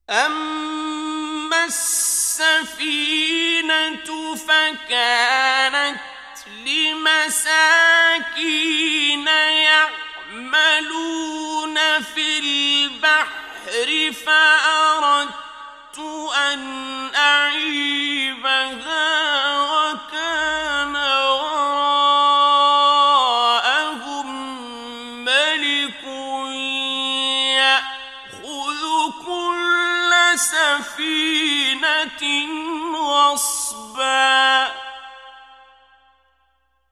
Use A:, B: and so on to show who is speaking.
A: أما السفينة فكانت لمساكين يعملون في البحر فأردت أن أعيبها وكان وراءهم ملك يأخذ كل سفينة غصبا